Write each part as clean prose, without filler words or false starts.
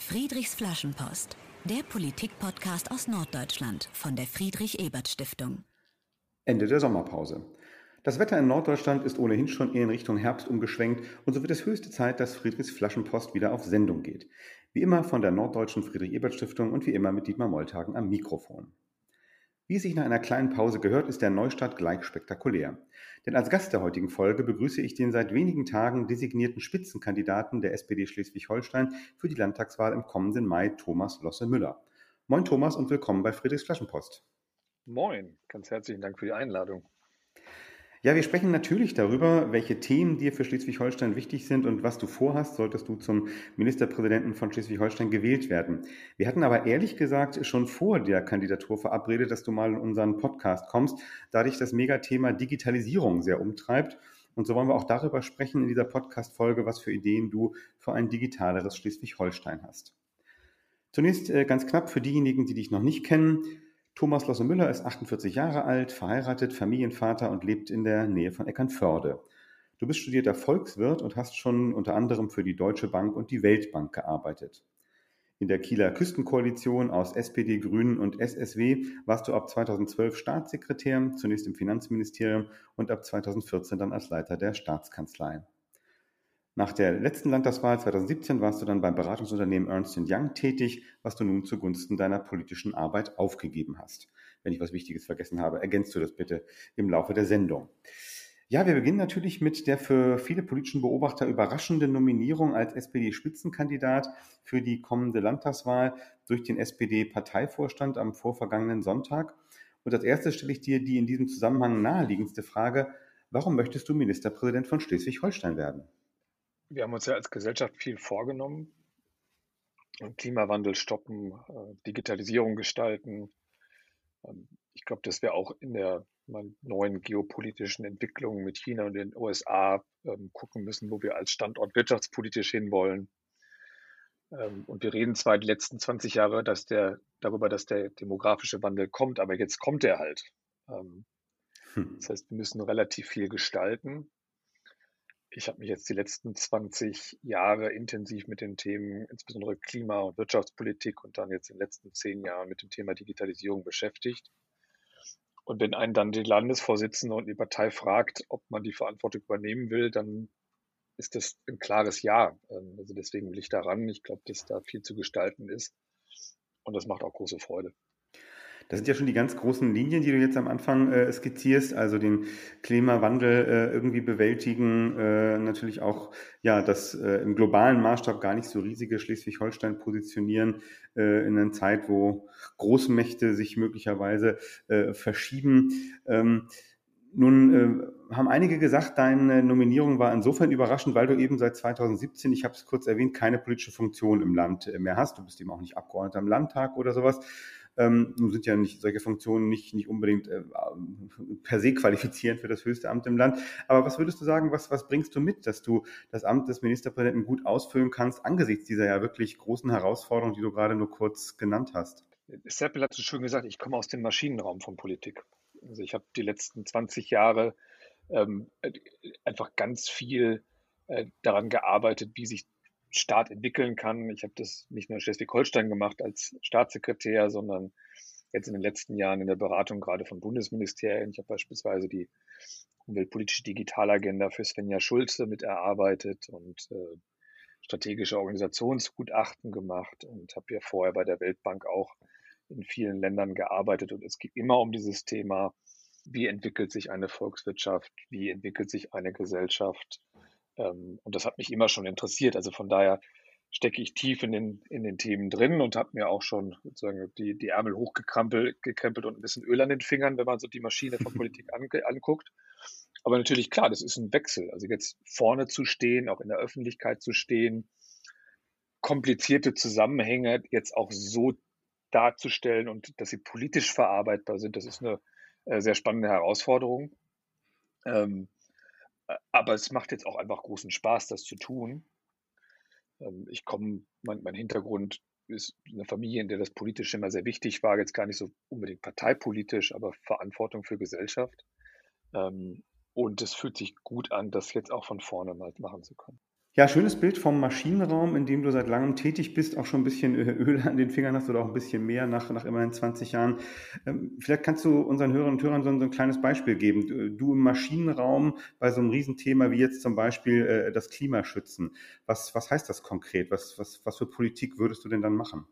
Friedrichs Flaschenpost, der Politik-Podcast aus Norddeutschland von der Friedrich-Ebert-Stiftung. Ende der Sommerpause. Das Wetter in Norddeutschland ist ohnehin schon eher in Richtung Herbst umgeschwenkt und so wird es höchste Zeit, dass Friedrichs Flaschenpost wieder auf Sendung geht. Wie immer von der Norddeutschen Friedrich-Ebert-Stiftung und wie immer mit Dietmar Molthagen am Mikrofon. Wie es sich nach einer kleinen Pause gehört, ist der Neustart gleich spektakulär. Denn als Gast der heutigen Folge begrüße ich den seit wenigen Tagen designierten Spitzenkandidaten der SPD Schleswig-Holstein für die Landtagswahl im kommenden Mai, Thomas Losse-Müller. Moin Thomas und willkommen bei Friedrichs Flaschenpost. Moin, ganz herzlichen Dank für die Einladung. Ja, wir sprechen natürlich darüber, welche Themen dir für Schleswig-Holstein wichtig sind und was du vorhast, solltest du zum Ministerpräsidenten von Schleswig-Holstein gewählt werden. Wir hatten aber ehrlich gesagt schon vor der Kandidatur verabredet, dass du mal in unseren Podcast kommst, da dich das Megathema Digitalisierung sehr umtreibt. Und so wollen wir auch darüber sprechen in dieser Podcast-Folge, was für Ideen du für ein digitaleres Schleswig-Holstein hast. Zunächst ganz knapp für diejenigen, die dich noch nicht kennen. Thomas Losse-Müller ist 48 Jahre alt, verheiratet, Familienvater und lebt in der Nähe von Eckernförde. Du bist studierter Volkswirt und hast schon unter anderem für die Deutsche Bank und die Weltbank gearbeitet. In der Kieler Küstenkoalition aus SPD, Grünen und SSW warst du ab 2012 Staatssekretär, zunächst im Finanzministerium und ab 2014 dann als Leiter der Staatskanzlei. Nach der letzten Landtagswahl 2017 warst du dann beim Beratungsunternehmen Ernst & Young tätig, was du nun zugunsten deiner politischen Arbeit aufgegeben hast. Wenn ich was Wichtiges vergessen habe, ergänzt du das bitte im Laufe der Sendung. Ja, wir beginnen natürlich mit der für viele politischen Beobachter überraschenden Nominierung als SPD-Spitzenkandidat für die kommende Landtagswahl durch den SPD-Parteivorstand am vorvergangenen Sonntag. Und als erstes stelle ich dir die in diesem Zusammenhang naheliegendste Frage: Warum möchtest du Ministerpräsident von Schleswig-Holstein werden? Wir haben uns ja als Gesellschaft viel vorgenommen. Klimawandel stoppen, Digitalisierung gestalten. Ich glaube, dass wir auch in der neuen geopolitischen Entwicklung mit China und den USA gucken müssen, wo wir als Standort wirtschaftspolitisch hinwollen. Und wir reden zwar die letzten 20 Jahre darüber, dass der demografische Wandel kommt, aber jetzt kommt er halt. Das heißt, wir müssen relativ viel gestalten. Ich habe mich jetzt die letzten 20 Jahre intensiv mit den Themen, insbesondere Klima- und Wirtschaftspolitik und dann jetzt in den letzten 10 Jahren mit dem Thema Digitalisierung beschäftigt. Und wenn einen dann die Landesvorsitzende und die Partei fragt, ob man die Verantwortung übernehmen will, dann ist das ein klares Ja. Also deswegen will ich daran. Ich glaube, dass da viel zu gestalten ist. Und das macht auch große Freude. Das sind ja schon die ganz großen Linien, die du jetzt am Anfang skizzierst, also den Klimawandel irgendwie bewältigen, natürlich auch ja das im globalen Maßstab gar nicht so riesige Schleswig-Holstein positionieren in einer Zeit, wo Großmächte sich möglicherweise verschieben. Nun haben einige gesagt, deine Nominierung war insofern überraschend, weil du eben seit 2017, ich habe es kurz erwähnt, keine politische Funktion im Land mehr hast. Du bist eben auch nicht Abgeordneter im Landtag oder sowas. Nun sind ja nicht solche Funktionen nicht unbedingt per se qualifizierend für das höchste Amt im Land. Aber was würdest du sagen, was bringst du mit, dass du das Amt des Ministerpräsidenten gut ausfüllen kannst, angesichts dieser ja wirklich großen Herausforderungen, die du gerade nur kurz genannt hast? Seppel hat so schön gesagt, ich komme aus dem Maschinenraum von Politik. Also ich habe die letzten 20 Jahre einfach ganz viel daran gearbeitet, wie sich Staat entwickeln kann. Ich habe das nicht nur in Schleswig-Holstein gemacht als Staatssekretär, sondern jetzt in den letzten Jahren in der Beratung gerade von Bundesministerien. Ich habe beispielsweise die umweltpolitische Digitalagenda für Svenja Schulze mit erarbeitet und strategische Organisationsgutachten gemacht und habe ja vorher bei der Weltbank auch in vielen Ländern gearbeitet. Und es geht immer um dieses Thema, wie entwickelt sich eine Volkswirtschaft, wie entwickelt sich eine Gesellschaft. Und das hat mich immer schon interessiert. Also von daher stecke ich tief in den Themen drin und habe mir auch schon sozusagen die Ärmel gekrempelt und ein bisschen Öl an den Fingern, wenn man so die Maschine von Politik anguckt. Aber natürlich, klar, das ist ein Wechsel. Also jetzt vorne zu stehen, auch in der Öffentlichkeit zu stehen, komplizierte Zusammenhänge jetzt auch so darzustellen und dass sie politisch verarbeitbar sind, das ist eine sehr spannende Herausforderung. Aber es macht jetzt auch einfach großen Spaß, das zu tun. Mein Hintergrund ist eine Familie, in der das Politische immer sehr wichtig war, jetzt gar nicht so unbedingt parteipolitisch, aber Verantwortung für Gesellschaft. Und es fühlt sich gut an, das jetzt auch von vorne mal machen zu können. Ja, schönes Bild vom Maschinenraum, in dem du seit langem tätig bist, auch schon ein bisschen Öl an den Fingern hast oder auch ein bisschen mehr nach immerhin 20 Jahren. Vielleicht kannst du unseren Hörerinnen und Hörern so ein kleines Beispiel geben. Du im Maschinenraum bei so einem Riesenthema wie jetzt zum Beispiel das Klimaschützen. Was heißt das konkret? Was für Politik würdest du denn dann machen?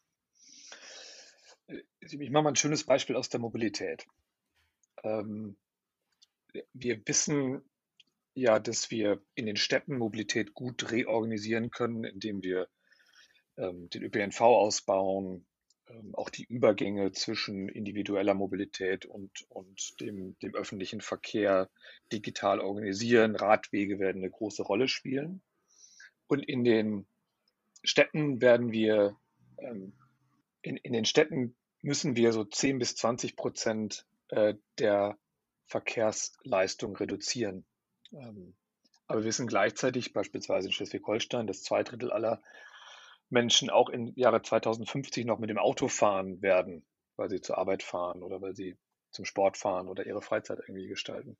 Ich mache mal ein schönes Beispiel aus der Mobilität. Ähm, Wir wissen ja, dass wir in den Städten Mobilität gut reorganisieren können, indem wir den ÖPNV ausbauen, auch die Übergänge zwischen individueller Mobilität und dem öffentlichen Verkehr digital organisieren. Radwege werden eine große Rolle spielen. Und in den Städten werden wir, ähm, in den Städten müssen wir so 10 bis 20% der Verkehrsleistung reduzieren. Aber wir wissen gleichzeitig, beispielsweise in Schleswig-Holstein, dass 2 Drittel aller Menschen auch im Jahre 2050 noch mit dem Auto fahren werden, weil sie zur Arbeit fahren oder weil sie zum Sport fahren oder ihre Freizeit irgendwie gestalten.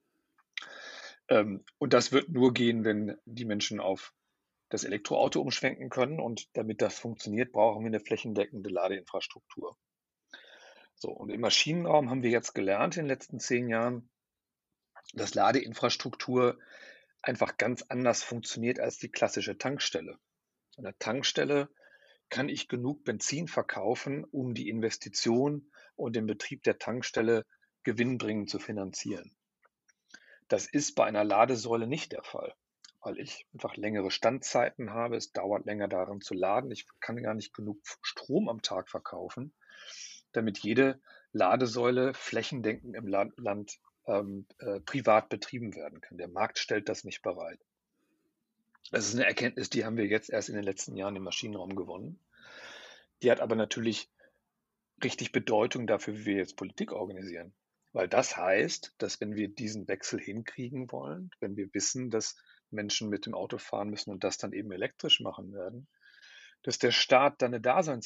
Und das wird nur gehen, wenn die Menschen auf das Elektroauto umschwenken können. Und damit das funktioniert, brauchen wir eine flächendeckende Ladeinfrastruktur. So, und im Maschinenraum haben wir jetzt gelernt in den letzten 10 Jahren, dass Ladeinfrastruktur einfach ganz anders funktioniert als die klassische Tankstelle. An der Tankstelle kann ich genug Benzin verkaufen, um die Investition und den Betrieb der Tankstelle gewinnbringend zu finanzieren. Das ist bei einer Ladesäule nicht der Fall, weil ich einfach längere Standzeiten habe. Es dauert länger darin zu laden. Ich kann gar nicht genug Strom am Tag verkaufen, damit jede Ladesäule flächendeckend im Land privat betrieben werden kann. Der Markt stellt das nicht bereit. Das ist eine Erkenntnis, die haben wir jetzt erst in den letzten Jahren im Maschinenraum gewonnen. Die hat aber natürlich richtig Bedeutung dafür, wie wir jetzt Politik organisieren. Weil das heißt, dass wenn wir diesen Wechsel hinkriegen wollen, wenn wir wissen, dass Menschen mit dem Auto fahren müssen und das dann eben elektrisch machen werden, dass der Staat dann eine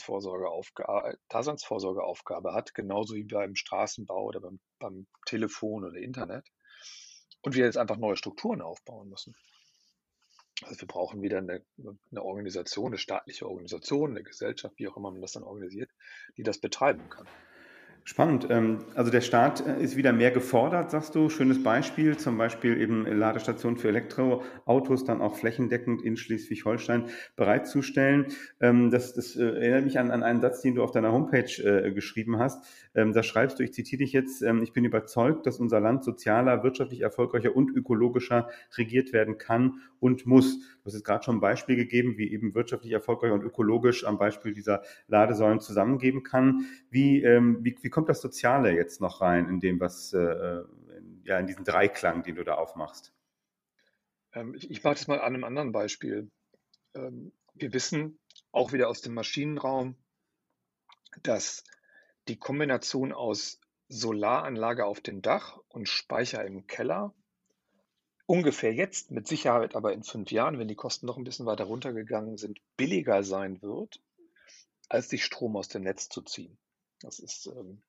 Daseinsvorsorgeaufgabe hat, genauso wie beim Straßenbau oder beim Telefon oder Internet. Und wir jetzt einfach neue Strukturen aufbauen müssen. Also wir brauchen wieder eine Organisation, eine staatliche Organisation, eine Gesellschaft, wie auch immer man das dann organisiert, die das betreiben kann. Spannend. Also der Staat ist wieder mehr gefordert, sagst du. Schönes Beispiel, zum Beispiel eben Ladestationen für Elektroautos dann auch flächendeckend in Schleswig-Holstein bereitzustellen. Das erinnert mich an einen Satz, den du auf deiner Homepage geschrieben hast. Da schreibst du, ich zitiere dich jetzt, ich bin überzeugt, dass unser Land sozialer, wirtschaftlich erfolgreicher und ökologischer regiert werden kann und muss. Du hast jetzt gerade schon ein Beispiel gegeben, wie eben wirtschaftlich erfolgreich und ökologisch am Beispiel dieser Ladesäulen zusammengeben kann. Wie kommt das Soziale jetzt noch rein in dem, in diesen Dreiklang, den du da aufmachst? Ich mache das mal an einem anderen Beispiel. Wir wissen auch wieder aus dem Maschinenraum, dass die Kombination aus Solaranlage auf dem Dach und Speicher im Keller ungefähr jetzt, mit Sicherheit aber in 5 Jahren, wenn die Kosten noch ein bisschen weiter runtergegangen sind, billiger sein wird, als sich Strom aus dem Netz zu ziehen. Das ist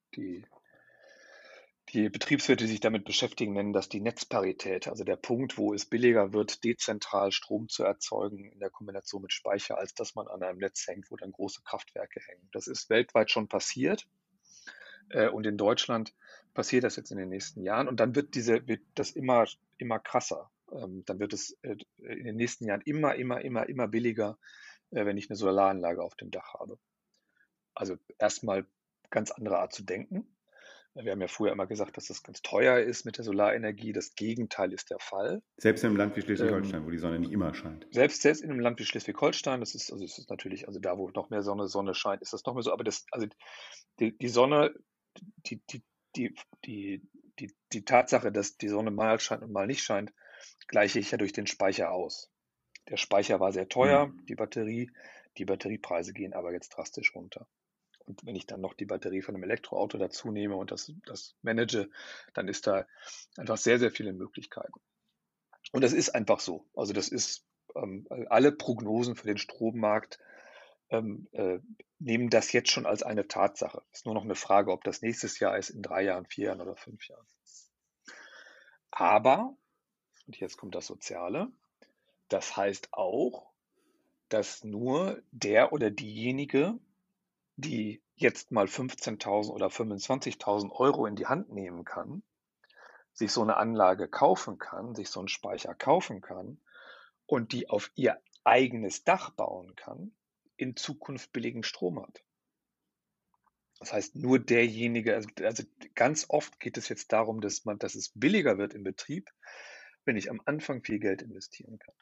die Betriebswirte, die sich damit beschäftigen, nennen das die Netzparität, also der Punkt, wo es billiger wird, dezentral Strom zu erzeugen in der Kombination mit Speicher, als dass man an einem Netz hängt, wo dann große Kraftwerke hängen. Das ist weltweit schon passiert und in Deutschland passiert das jetzt in den nächsten Jahren und dann wird das immer krasser. Dann wird es in den nächsten Jahren immer billiger, wenn ich eine Solaranlage auf dem Dach habe. Also erstmal ganz andere Art zu denken. Wir haben ja früher immer gesagt, dass das ganz teuer ist mit der Solarenergie. Das Gegenteil ist der Fall. Selbst in einem Land wie Schleswig-Holstein, wo die Sonne nicht immer scheint. Selbst in einem Land wie Schleswig-Holstein, das ist natürlich, also da, wo noch mehr Sonne scheint, ist das noch mehr so. Aber die Sonne, die, die, die, die Tatsache, dass die Sonne mal scheint und mal nicht scheint, gleiche ich ja durch den Speicher aus. Der Speicher war sehr teuer, die Batteriepreise gehen aber jetzt drastisch runter. Und wenn ich dann noch die Batterie von einem Elektroauto dazu nehme und das manage, dann ist da einfach sehr, sehr viele Möglichkeiten. Und das ist einfach so. Also das ist, alle Prognosen für den Strommarkt nehmen das jetzt schon als eine Tatsache. Es ist nur noch eine Frage, ob das nächstes Jahr ist, in 3 Jahren, 4 Jahren oder 5 Jahren. Aber, und jetzt kommt das Soziale, Das heißt auch, dass nur der oder diejenige, die jetzt mal 15.000 oder 25.000 Euro in die Hand nehmen kann, sich so eine Anlage kaufen kann, sich so einen Speicher kaufen kann und die auf ihr eigenes Dach bauen kann, in Zukunft billigen Strom hat. Das heißt, nur derjenige, also ganz oft geht es jetzt darum, dass es billiger wird im Betrieb, wenn ich am Anfang viel Geld investieren kann.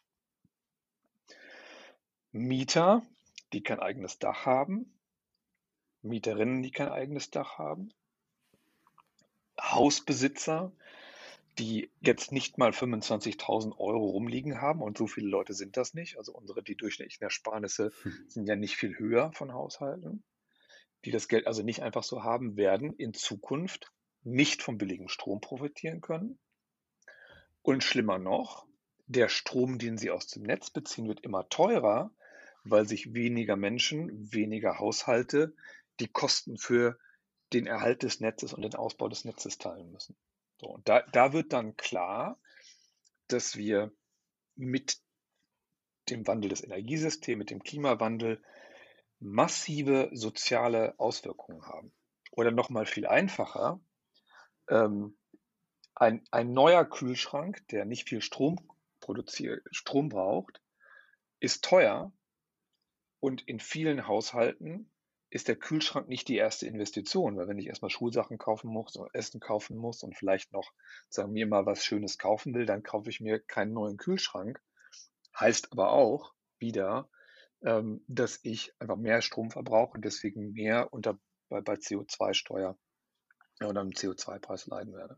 Mieter, die kein eigenes Dach haben, Mieterinnen, die kein eigenes Dach haben, Hausbesitzer, die jetzt nicht mal 25.000 Euro rumliegen haben, und so viele Leute sind das nicht. Also die durchschnittlichen Ersparnisse sind ja nicht viel höher von Haushalten, die das Geld also nicht einfach so haben, werden in Zukunft nicht vom billigen Strom profitieren können. Und schlimmer noch, der Strom, den sie aus dem Netz beziehen, wird immer teurer, weil sich weniger Menschen, weniger Haushalte die Kosten für den Erhalt des Netzes und den Ausbau des Netzes teilen müssen. So, und da wird dann klar, dass wir mit dem Wandel des Energiesystems, mit dem Klimawandel massive soziale Auswirkungen haben. Oder noch mal viel einfacher, ähm, ein neuer Kühlschrank, der nicht viel Strom braucht, ist teuer, und in vielen Haushalten ist der Kühlschrank nicht die erste Investition, weil wenn ich erstmal Schulsachen kaufen muss und Essen kaufen muss und vielleicht noch, sagen wir mal, was Schönes kaufen will, dann kaufe ich mir keinen neuen Kühlschrank. Heißt aber auch wieder, dass ich einfach mehr Strom verbrauche und deswegen mehr bei CO2-Steuer oder einem CO2-Preis leiden werde.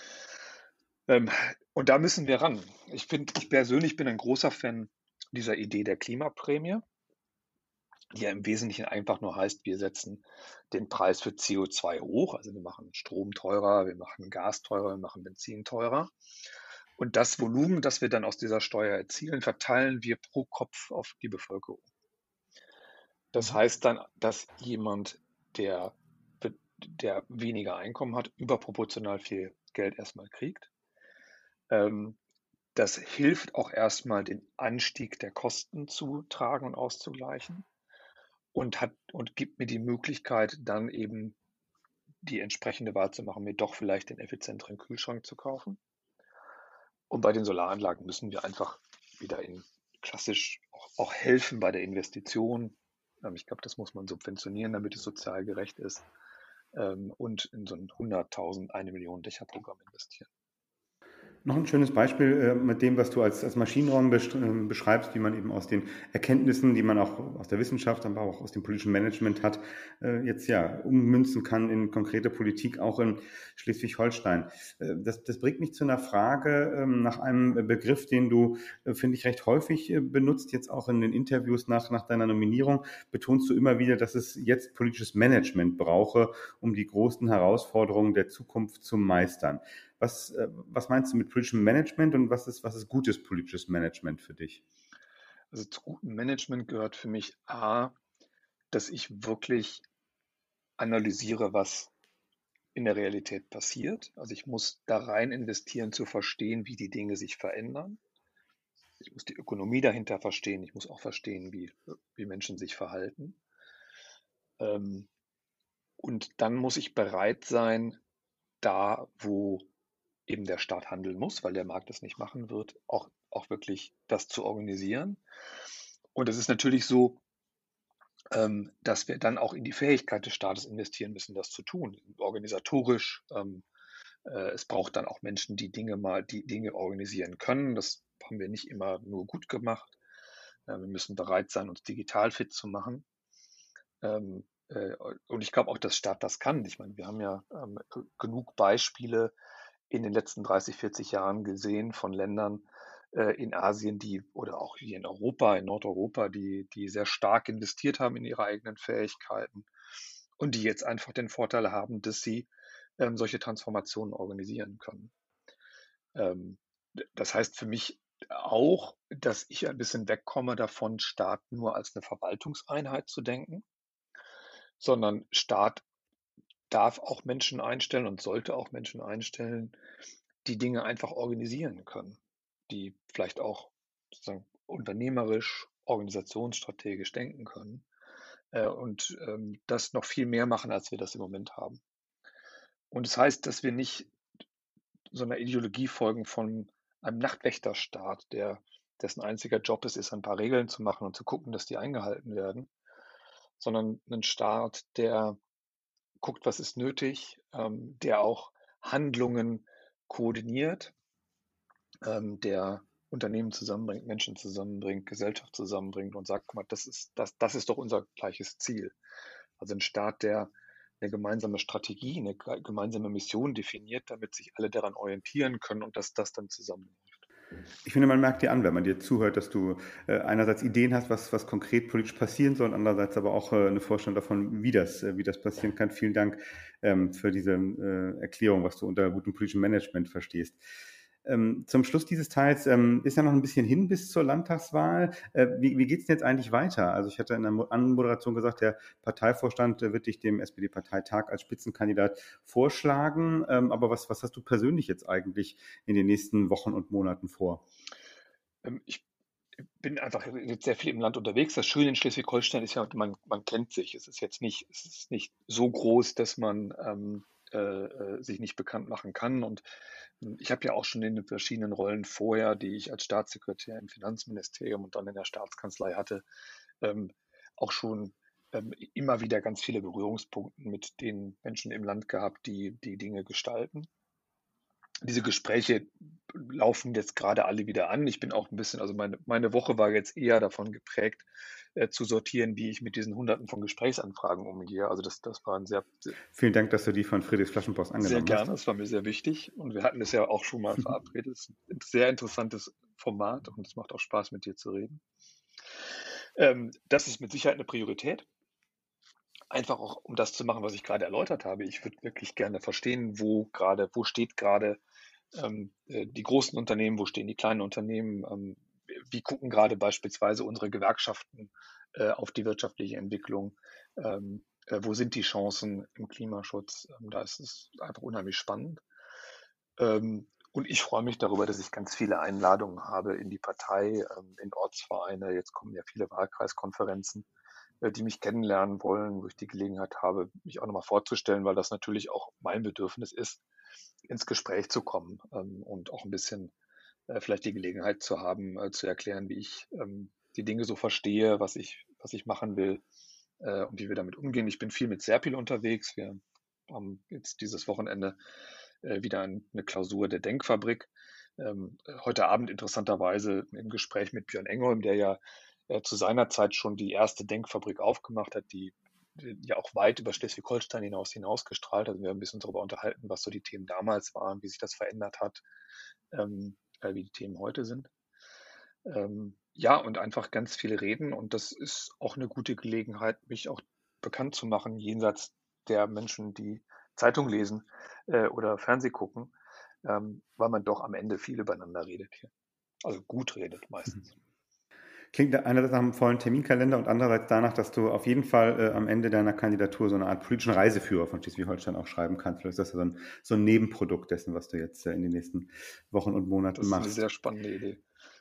Und da müssen wir ran. Ich persönlich bin ein großer Fan dieser Idee der Klimaprämie, die ja im Wesentlichen einfach nur heißt, wir setzen den Preis für CO2 hoch. Also wir machen Strom teurer, wir machen Gas teurer, wir machen Benzin teurer. Und das Volumen, das wir dann aus dieser Steuer erzielen, verteilen wir pro Kopf auf die Bevölkerung. Das heißt dann, dass jemand, der weniger Einkommen hat, überproportional viel Geld erstmal kriegt. Das hilft auch erstmal, den Anstieg der Kosten zu tragen und auszugleichen, und gibt mir die Möglichkeit, dann eben die entsprechende Wahl zu machen, mir doch vielleicht den effizienteren Kühlschrank zu kaufen. Und bei den Solaranlagen müssen wir einfach wieder klassisch auch helfen bei der Investition. Ich glaube, das muss man subventionieren, damit es sozial gerecht ist. Und in so ein 100.000, 1 Million Dächerprogramm investieren. Noch ein schönes Beispiel mit dem, was du als Maschinenraum beschreibst, wie man eben aus den Erkenntnissen, die man auch aus der Wissenschaft, aber auch aus dem politischen Management hat, jetzt ja ummünzen kann in konkrete Politik, auch in Schleswig-Holstein. Das bringt mich zu einer Frage nach einem Begriff, den du, finde ich, recht häufig benutzt, jetzt auch in den Interviews nach deiner Nominierung, betonst du immer wieder, dass es jetzt politisches Management brauche, um die großen Herausforderungen der Zukunft zu meistern. Was meinst du mit politischem Management und was ist gutes politisches Management für dich? Also zu gutem Management gehört für mich dass ich wirklich analysiere, was in der Realität passiert. Also ich muss da rein investieren, zu verstehen, wie die Dinge sich verändern. Ich muss die Ökonomie dahinter verstehen. Ich muss auch verstehen, wie Menschen sich verhalten. Und dann muss ich bereit sein, da, wo eben der Staat handeln muss, weil der Markt es nicht machen wird, auch wirklich das zu organisieren. Und es ist natürlich so, dass wir dann auch in die Fähigkeit des Staates investieren müssen, das zu tun, organisatorisch. Es braucht dann auch Menschen, die Dinge organisieren können. Das haben wir nicht immer nur gut gemacht. Wir müssen bereit sein, uns digital fit zu machen. Und ich glaube auch, dass Staat das kann. Ich meine, wir haben ja genug Beispiele in den letzten 30, 40 Jahren gesehen von Ländern in Asien, oder auch hier in Europa, in Nordeuropa, die sehr stark investiert haben in ihre eigenen Fähigkeiten und die jetzt einfach den Vorteil haben, dass sie solche Transformationen organisieren können. Das heißt für mich auch, dass ich ein bisschen wegkomme davon, Staat nur als eine Verwaltungseinheit zu denken, sondern Staat darf auch Menschen einstellen und sollte auch Menschen einstellen, die Dinge einfach organisieren können, die vielleicht auch sozusagen unternehmerisch, organisationsstrategisch denken können und das noch viel mehr machen, als wir das im Moment haben. Und das heißt, dass wir nicht so einer Ideologie folgen von einem Nachtwächterstaat, dessen einziger Job es ist, ein paar Regeln zu machen und zu gucken, dass die eingehalten werden, sondern einen Staat, der guckt, was ist nötig, der auch Handlungen koordiniert, der Unternehmen zusammenbringt, Menschen zusammenbringt, Gesellschaft zusammenbringt und sagt: „Guck mal, das ist doch unser gleiches Ziel.“ Also ein Staat, der eine gemeinsame Strategie, eine gemeinsame Mission definiert, damit sich alle daran orientieren können und dass das dann zusammenläuft. Ich finde, man merkt dir an, wenn man dir zuhört, dass du einerseits Ideen hast, was konkret politisch passieren soll, und andererseits aber auch eine Vorstellung davon, wie das passieren kann. Vielen Dank für diese Erklärung, was du unter gutem politischem Management verstehst. Zum Schluss dieses Teils ist ja noch ein bisschen hin bis zur Landtagswahl. Wie geht es denn jetzt eigentlich weiter? Also ich hatte in der Anmoderation gesagt, der Parteivorstand wird dich dem SPD-Parteitag als Spitzenkandidat vorschlagen. Aber was hast du persönlich jetzt eigentlich in den nächsten Wochen und Monaten vor? Ich bin einfach jetzt sehr viel im Land unterwegs. Das Schöne in Schleswig-Holstein ist ja, man kennt sich. Es ist nicht so groß, dass man sich nicht bekannt machen kann. Und ich habe ja auch schon in den verschiedenen Rollen vorher, die ich als Staatssekretär im Finanzministerium und dann in der Staatskanzlei hatte, ähm, auch schon immer wieder ganz viele Berührungspunkte mit den Menschen im Land gehabt, die die Dinge gestalten. Diese Gespräche laufen jetzt gerade alle wieder an. Ich bin auch ein bisschen, also meine Woche war jetzt eher davon geprägt, zu sortieren, wie ich mit diesen Hunderten von Gesprächsanfragen umgehe. Also das war ein Vielen Dank, dass du die von Friedrichs Flaschenpost sehr angenommen gerne, hast. das war mir sehr wichtig und wir hatten es ja auch schon mal verabredet. Es ist ein sehr interessantes Format und es macht auch Spaß, mit dir zu reden. Das ist mit Sicherheit eine Priorität. Einfach auch, um das zu machen, was ich gerade erläutert habe. Ich würde wirklich gerne verstehen, wo steht gerade die großen Unternehmen, wo stehen die kleinen Unternehmen, wie gucken gerade beispielsweise unsere Gewerkschaften auf die wirtschaftliche Entwicklung, wo sind die Chancen im Klimaschutz. Da ist es einfach unheimlich spannend. Und ich freue mich darüber, dass ich ganz viele Einladungen habe in die Partei, in Ortsvereine. Jetzt kommen ja viele Wahlkreiskonferenzen, die mich kennenlernen wollen, wo ich die Gelegenheit habe, mich auch nochmal vorzustellen, weil das natürlich auch mein Bedürfnis ist, ins Gespräch zu kommen und auch ein bisschen vielleicht die Gelegenheit zu haben, zu erklären, wie ich die Dinge so verstehe, was ich machen will und wie wir damit umgehen. Ich bin viel mit Serpil unterwegs. Wir haben jetzt dieses Wochenende wieder eine Klausur der Denkfabrik. Heute Abend interessanterweise im Gespräch mit Björn Engholm, der ja zu seiner Zeit schon die erste Denkfabrik aufgemacht hat, die ja auch weit über Schleswig-Holstein hinausgestrahlt hat. Also wir haben ein bisschen darüber unterhalten, was so die Themen damals waren, wie sich das verändert hat, wie die Themen heute sind. Ja, und einfach ganz viele reden. Und das ist auch eine gute Gelegenheit, mich auch bekannt zu machen, jenseits der Menschen, die Zeitung lesen oder Fernseh gucken, weil man doch am Ende viel übereinander redet hier. Also gut redet meistens. Klingt einerseits nach einem vollen Terminkalender und andererseits danach, dass du auf jeden Fall am Ende deiner Kandidatur so eine Art politischen Reiseführer von Schleswig-Holstein auch schreiben kannst. Vielleicht ist das ja so ein Nebenprodukt dessen, was du jetzt in den nächsten Wochen und Monaten Das ist eine machst. sehr spannende Idee.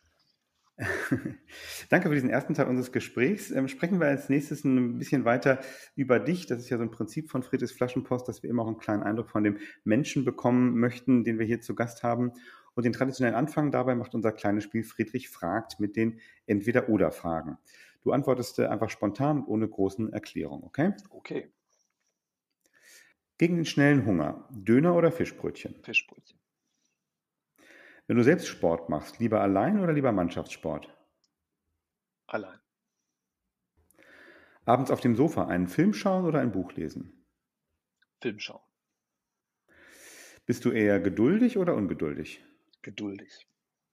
Danke für diesen ersten Teil unseres Gesprächs. Sprechen wir als nächstes ein bisschen weiter über dich. Das ist ja so ein Prinzip von Friedrichs Flaschenpost, dass wir immer auch einen kleinen Eindruck von dem Menschen bekommen möchten, den wir hier zu Gast haben. Und den traditionellen Anfang dabei macht unser kleines Spiel Friedrich fragt mit den Entweder-oder-Fragen. Du antwortest einfach spontan und ohne großen Erklärungen, okay? Okay, Gegen den schnellen Hunger, Döner oder Fischbrötchen? Fischbrötchen. Wenn du selbst Sport machst, lieber allein oder lieber Mannschaftssport? Allein. Abends auf dem Sofa einen Film schauen oder ein Buch lesen? Film schauen. Bist du eher geduldig oder ungeduldig? Geduldig.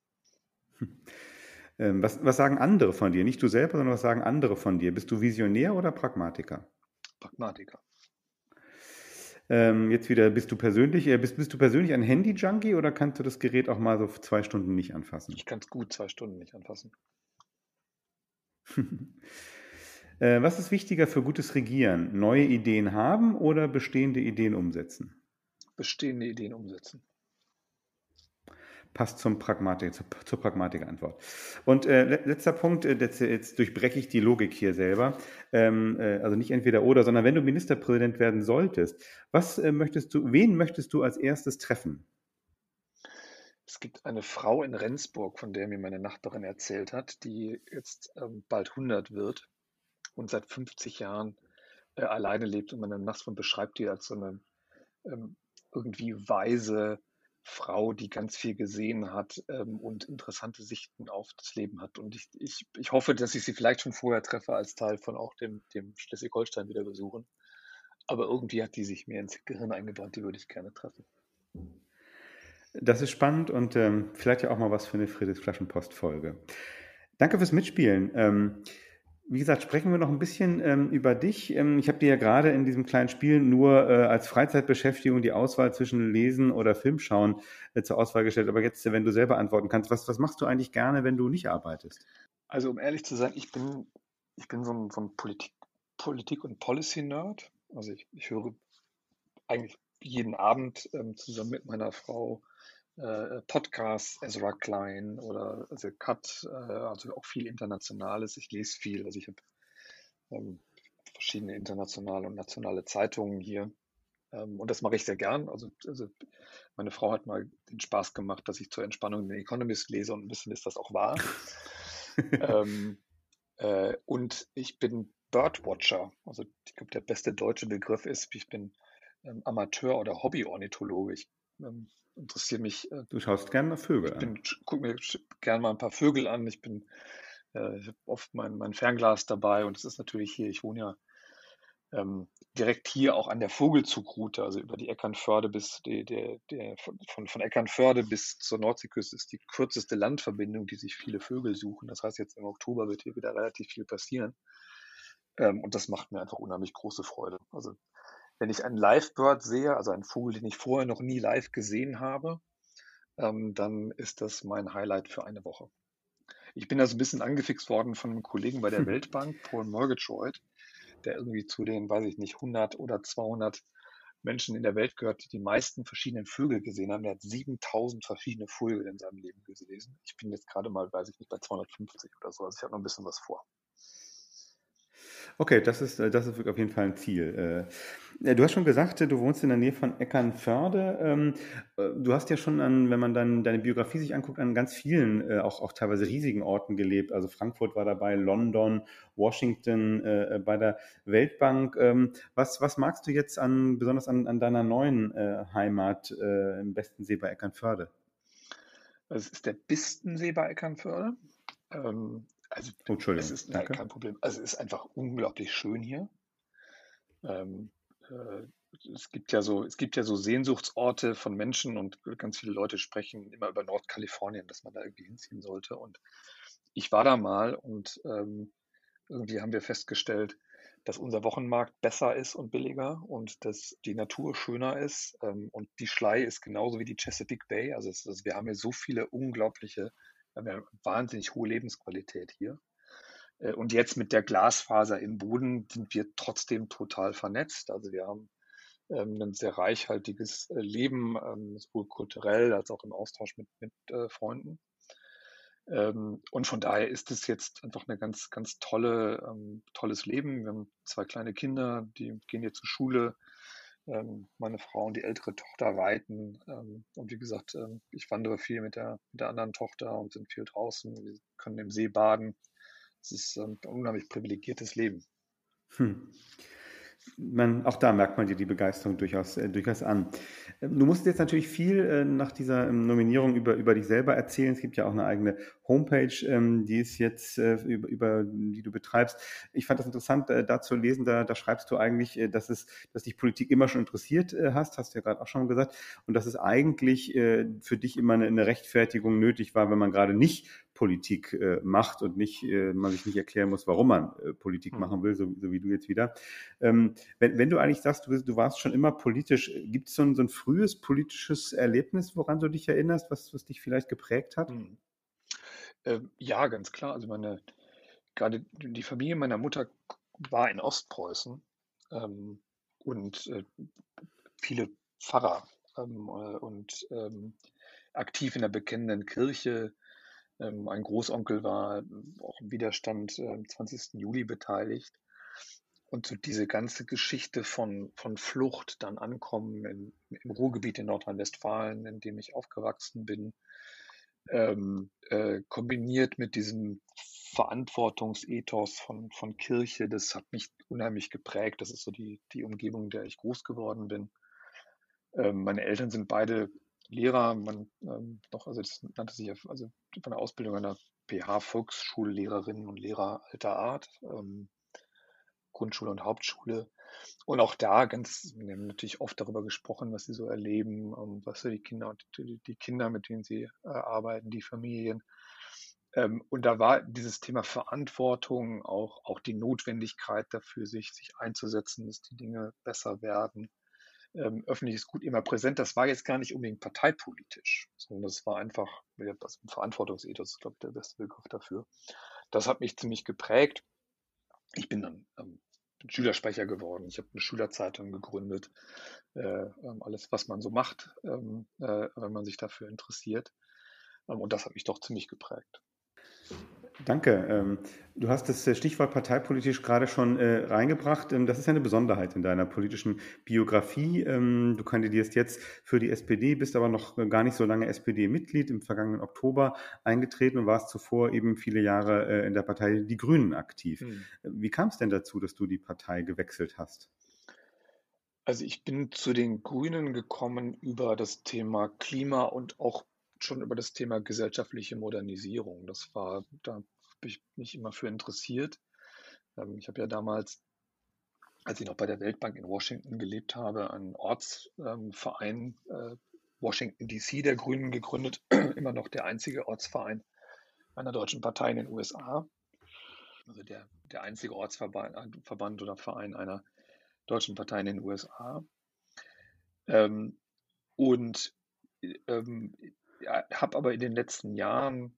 Was sagen andere von dir? Nicht du selber, sondern was sagen andere von dir? Bist du Visionär oder Pragmatiker? Pragmatiker. Jetzt wieder, bist du persönlich ein Handy-Junkie oder kannst du das Gerät auch mal so 2 Stunden nicht anfassen? Ich kann es gut 2 Stunden nicht anfassen. Was ist wichtiger für gutes Regieren? Neue Ideen haben oder bestehende Ideen umsetzen? Bestehende Ideen umsetzen. passt zur Pragmatikantwort. Und letzter Punkt, jetzt durchbreche ich die Logik hier selber. Also nicht entweder oder, sondern wenn du Ministerpräsident werden solltest, wen möchtest du als erstes treffen? Es gibt eine Frau in Rendsburg, von der mir meine Nachbarin erzählt hat, die jetzt bald 100 wird und seit 50 Jahren alleine lebt. Und meine Nachbarin beschreibt die als so eine ähm, irgendwie weise Frau, die ganz viel gesehen hat und interessante Sichten auf das Leben hat. Und ich hoffe, dass ich sie vielleicht schon vorher treffe, als Teil von auch dem Schleswig-Holstein wieder besuchen. Aber irgendwie hat die sich mir ins Gehirn eingebrannt, die würde ich gerne treffen. Das ist spannend und vielleicht ja auch mal was für eine Friedrichs-Flaschenpost-Folge. Danke fürs Mitspielen. Wie gesagt, sprechen wir noch ein bisschen über dich. Ich habe dir ja gerade in diesem kleinen Spiel nur als Freizeitbeschäftigung die Auswahl zwischen Lesen oder Filmschauen zur Auswahl gestellt. Aber jetzt, wenn du selber antworten kannst, was machst du eigentlich gerne, wenn du nicht arbeitest? Also um ehrlich zu sein, ich bin so ein Politik- und Policy-Nerd. Also ich höre eigentlich jeden Abend zusammen mit meiner Frau Podcasts, Ezra Klein oder also Cut, also auch viel Internationales. Ich lese viel, also ich habe ähm, verschiedene internationale und nationale Zeitungen hier. Und das mache ich sehr gern. Also meine Frau hat mal den Spaß gemacht, dass ich zur Entspannung den Economist lese und ein bisschen ist das auch wahr. ähm, und ich bin Birdwatcher. Also ich glaube, der beste deutsche Begriff ist, ich bin Amateur- oder Hobby-Ornithologe. Ich interessiere mich, Du schaust gerne nach Vögel an. gucke mir gerne mal ein paar Vögel an. Ich habe oft mein Fernglas dabei und es ist natürlich hier, ich wohne ja direkt hier auch an der Vogelzugroute, also über die Eckernförde bis von Eckernförde bis zur Nordseeküste ist die kürzeste Landverbindung, die sich viele Vögel suchen. Das heißt, jetzt im Oktober wird hier wieder relativ viel passieren. Und das macht mir einfach unheimlich große Freude. Also wenn ich einen Livebird sehe, also einen Vogel, den ich vorher noch nie live gesehen habe, dann ist das mein Highlight für eine Woche. Ich bin also ein bisschen angefixt worden von einem Kollegen bei der Weltbank, Paul Murgatroyd, der irgendwie zu den, weiß ich nicht, 100 oder 200 Menschen in der Welt gehört, die die meisten verschiedenen Vögel gesehen haben. Der hat 7000 verschiedene Vögel in seinem Leben gelesen. Ich bin jetzt gerade mal, weiß ich nicht, bei 250 oder so. Also ich habe noch ein bisschen was vor. Okay, das ist auf jeden Fall ein Ziel. Du hast schon gesagt, du wohnst in der Nähe von Eckernförde. Du hast ja schon wenn man dann deine Biografie sich anguckt, an ganz vielen, auch teilweise riesigen Orten gelebt. Also Frankfurt war dabei, London, Washington, bei der Weltbank. Was magst du jetzt besonders an deiner neuen Heimat im Bestensee bei Eckernförde? Also es ist der Bistensee bei Eckernförde. Also Oh, es Entschuldigung, ist, nein, danke. kein Problem. Also es ist einfach unglaublich schön hier. Ähm, äh, es gibt ja so Sehnsuchtsorte von Menschen und ganz viele Leute sprechen immer über Nordkalifornien, dass man da irgendwie hinziehen sollte. Und ich war da mal und irgendwie haben wir festgestellt, dass unser Wochenmarkt besser ist und billiger und dass die Natur schöner ist. Und die Schlei ist genauso wie die Chesapeake Bay. Wir haben hier so viele wir haben ja wahnsinnig hohe Lebensqualität hier. Und jetzt mit der Glasfaser im Boden sind wir trotzdem total vernetzt. Also wir haben ein sehr reichhaltiges Leben, sowohl kulturell als auch im Austausch mit Freunden. Und von daher ist es jetzt einfach eine ganz tolles Leben. Wir haben zwei kleine Kinder, die gehen hier zur Schule. Meine Frau und die ältere Tochter reiten. Und wie gesagt, ich wandere viel mit der anderen Tochter und sind viel draußen. Wir können im See baden. Es ist ein unheimlich privilegiertes Leben. Hm. Auch da merkt man dir die Begeisterung durchaus an. Du musst jetzt natürlich viel nach dieser Nominierung über dich selber erzählen. Es gibt ja auch eine eigene Homepage, die ist jetzt über die du betreibst. Ich fand das interessant, da zu lesen. Da schreibst du eigentlich, dass dich Politik immer schon interessiert hast du ja gerade auch schon gesagt, und dass es eigentlich für dich immer eine Rechtfertigung nötig war, wenn man gerade nicht Politik macht und man sich nicht erklären muss, warum man Politik Mhm. machen will, so wie du jetzt wieder. Wenn du eigentlich sagst, du warst schon immer politisch, gibt es so ein frühes politisches Erlebnis, woran du dich erinnerst, was dich vielleicht geprägt hat? Mhm. Ja, ganz klar. Gerade die Familie meiner Mutter war in Ostpreußen ähm, und viele Pfarrer. Und aktiv in der bekennenden Kirche. Ein Großonkel war auch im Widerstand am 20. Juli beteiligt. Und so diese ganze Geschichte von Flucht, dann Ankommen im Ruhrgebiet in Nordrhein-Westfalen, in dem ich aufgewachsen bin, kombiniert mit diesem Verantwortungsethos von Kirche, das hat mich unheimlich geprägt. Das ist so die Umgebung, in der ich groß geworden bin. Meine Eltern sind beide Lehrer, also das nannte sich ja, also von der Ausbildung einer PH Volksschullehrerinnen und Lehrer alter Art, Grundschule und Hauptschule. Und auch da wir haben natürlich oft darüber gesprochen, was sie so erleben, was so die Kinder und die Kinder, mit denen sie arbeiten, die Familien. Und da war dieses Thema Verantwortung, auch die Notwendigkeit dafür, sich einzusetzen, dass die Dinge besser werden. Öffentliches Gut immer präsent. Das war jetzt gar nicht unbedingt parteipolitisch, sondern das war einfach, das Verantwortungsethos ist, glaube ich, der beste Begriff dafür. Das hat mich ziemlich geprägt. Ich bin dann Schülersprecher geworden. Ich habe eine Schülerzeitung gegründet. Alles, was man so macht, wenn man sich dafür interessiert. Und das hat mich doch ziemlich geprägt. Danke. Du hast das Stichwort parteipolitisch gerade schon reingebracht. Das ist ja eine Besonderheit in deiner politischen Biografie. Du kandidierst jetzt für die SPD, bist aber noch gar nicht so lange SPD-Mitglied, im vergangenen Oktober eingetreten und warst zuvor eben viele Jahre in der Partei Die Grünen aktiv. Wie kam es denn dazu, dass du die Partei gewechselt hast? Also ich bin zu den Grünen gekommen über das Thema Klima und auch schon über das Thema gesellschaftliche Modernisierung. Da habe ich mich immer für interessiert. Ich habe ja damals, als ich noch bei der Weltbank in Washington gelebt habe, einen Ortsverein Washington DC der Grünen gegründet, immer noch der einzige Ortsverein einer deutschen Partei in den USA. Also der einzige Ortsverband oder Verein einer deutschen Partei in den USA. Und ja, habe aber in den letzten Jahren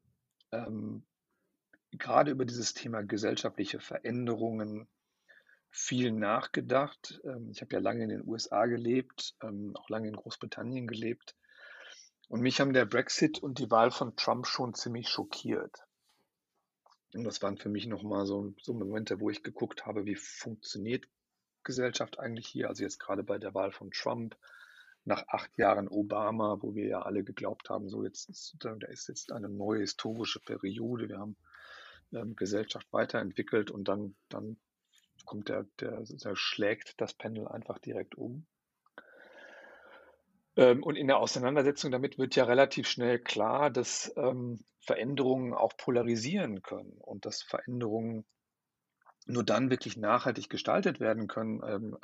gerade über dieses Thema gesellschaftliche Veränderungen viel nachgedacht. Ich habe ja lange in den USA gelebt, auch lange in Großbritannien gelebt. Und mich haben der Brexit und die Wahl von Trump schon ziemlich schockiert. Und das waren für mich nochmal so Momente, wo ich geguckt habe, wie funktioniert Gesellschaft eigentlich hier? Also jetzt gerade bei der Wahl von Trump, nach 8 Jahren Obama, wo wir ja alle geglaubt haben, so da ist jetzt eine neue historische Periode. Wir haben Gesellschaft weiterentwickelt und dann kommt der schlägt das Pendel einfach direkt um. Und in der Auseinandersetzung damit wird ja relativ schnell klar, dass Veränderungen auch polarisieren können und dass Veränderungen nur dann wirklich nachhaltig gestaltet werden können,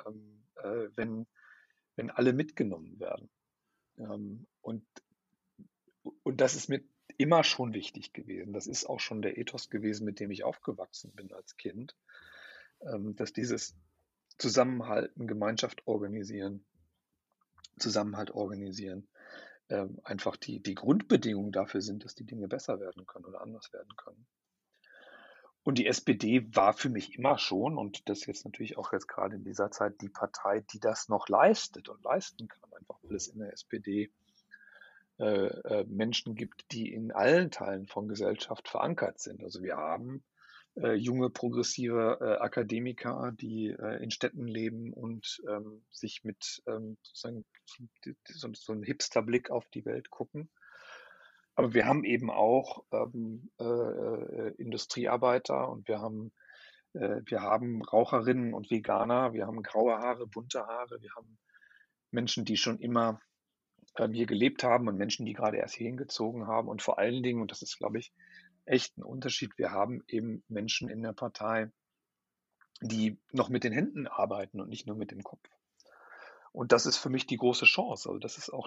wenn alle mitgenommen werden. Und das ist mir immer schon wichtig gewesen. Das ist auch schon der Ethos gewesen, mit dem ich aufgewachsen bin als Kind, dass dieses Zusammenhalten, Zusammenhalt organisieren, einfach die Grundbedingungen dafür sind, dass die Dinge besser werden können oder anders werden können. Und die SPD war für mich immer schon, und das jetzt natürlich auch jetzt gerade in dieser Zeit, die Partei, die das noch leistet und leisten kann, einfach weil es in der SPD Menschen gibt, die in allen Teilen von Gesellschaft verankert sind. Also wir haben junge, progressive Akademiker, die in Städten leben und sich mit sozusagen so einem Hipster-Blick auf die Welt gucken. Aber wir haben eben auch Industriearbeiter und wir haben Raucherinnen und Veganer, wir haben graue Haare, bunte Haare, wir haben Menschen, die schon immer hier gelebt haben und Menschen, die gerade erst hier hingezogen haben. Und vor allen Dingen, und das ist, glaube ich, echt ein Unterschied, wir haben eben Menschen in der Partei, die noch mit den Händen arbeiten und nicht nur mit dem Kopf. Und das ist für mich die große Chance. Also das ist auch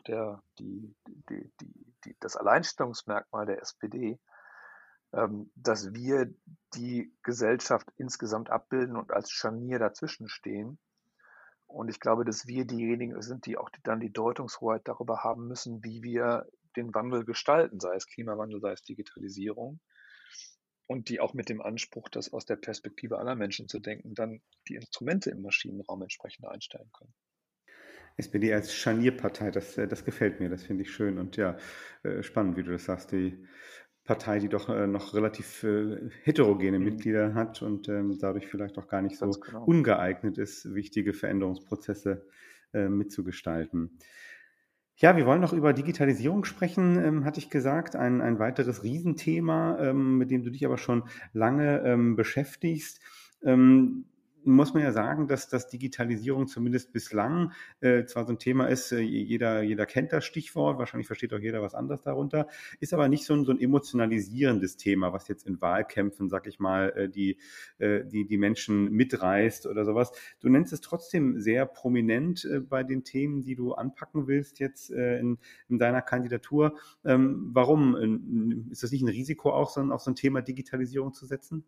das Alleinstellungsmerkmal der SPD, dass wir die Gesellschaft insgesamt abbilden und als Scharnier dazwischen stehen. Und ich glaube, dass wir diejenigen sind, die auch dann die Deutungshoheit darüber haben müssen, wie wir den Wandel gestalten, sei es Klimawandel, sei es Digitalisierung. Und die auch mit dem Anspruch, das aus der Perspektive aller Menschen zu denken, dann die Instrumente im Maschinenraum entsprechend einstellen können. SPD als Scharnierpartei, das gefällt mir, das finde ich schön und ja, spannend, wie du das sagst, die Partei, die doch noch relativ heterogene Mhm. Mitglieder hat und dadurch vielleicht auch gar nicht Ganz so genau. ungeeignet ist, wichtige Veränderungsprozesse mitzugestalten. Ja, wir wollen noch über Digitalisierung sprechen, hatte ich gesagt. Ein weiteres Riesenthema, mit dem du dich aber schon lange beschäftigst. Ähm, Muss man ja sagen, dass das Digitalisierung zumindest bislang zwar so ein Thema ist, jeder kennt das Stichwort, wahrscheinlich versteht auch jeder was anderes darunter, ist aber nicht so ein emotionalisierendes Thema, was jetzt in Wahlkämpfen, sag ich mal, die Menschen mitreißt oder sowas. Du nennst es trotzdem sehr prominent bei den Themen, die du anpacken willst jetzt in deiner Kandidatur. Warum? Ist das nicht ein Risiko, auch auf so ein Thema Digitalisierung zu setzen?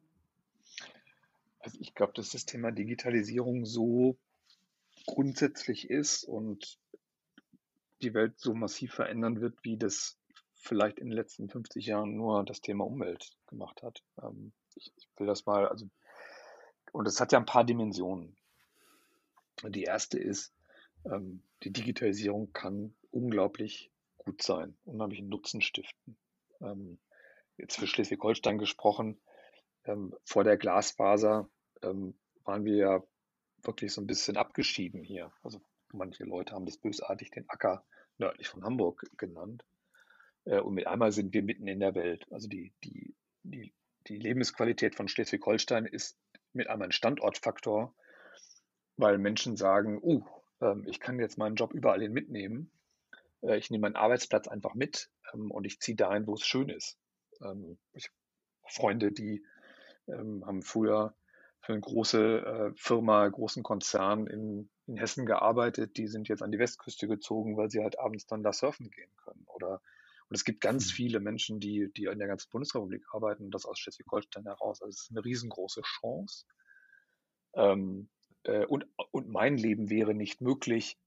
Also ich glaube, dass das Thema Digitalisierung so grundsätzlich ist und die Welt so massiv verändern wird, wie das vielleicht in den letzten 50 Jahren nur das Thema Umwelt gemacht hat. Ich will das mal, also, und es hat ja ein paar Dimensionen. Die erste ist, die Digitalisierung kann unglaublich gut sein, unheimlichen Nutzen stiften. Ähm, Jetzt für Schleswig-Holstein gesprochen, vor der Glasfaser waren wir ja wirklich so ein bisschen abgeschieden hier. Also manche Leute haben das bösartig den Acker nördlich von Hamburg genannt. Und mit einmal sind wir mitten in der Welt. Also die, die Lebensqualität von Schleswig-Holstein ist mit einmal ein Standortfaktor, weil Menschen sagen, ich kann jetzt meinen Job überall hin mitnehmen. Ich nehme meinen Arbeitsplatz einfach mit und ich ziehe dahin, wo es schön ist. Ich habe Freunde, die haben früher für eine große Firma, großen Konzern in Hessen gearbeitet. Die sind jetzt an die Westküste gezogen, weil sie halt abends dann da surfen gehen können. Und es gibt ganz viele Menschen, die in der ganzen Bundesrepublik arbeiten und das aus Schleswig-Holstein heraus. Also es ist eine riesengroße Chance. Ähm, und mein Leben wäre nicht möglich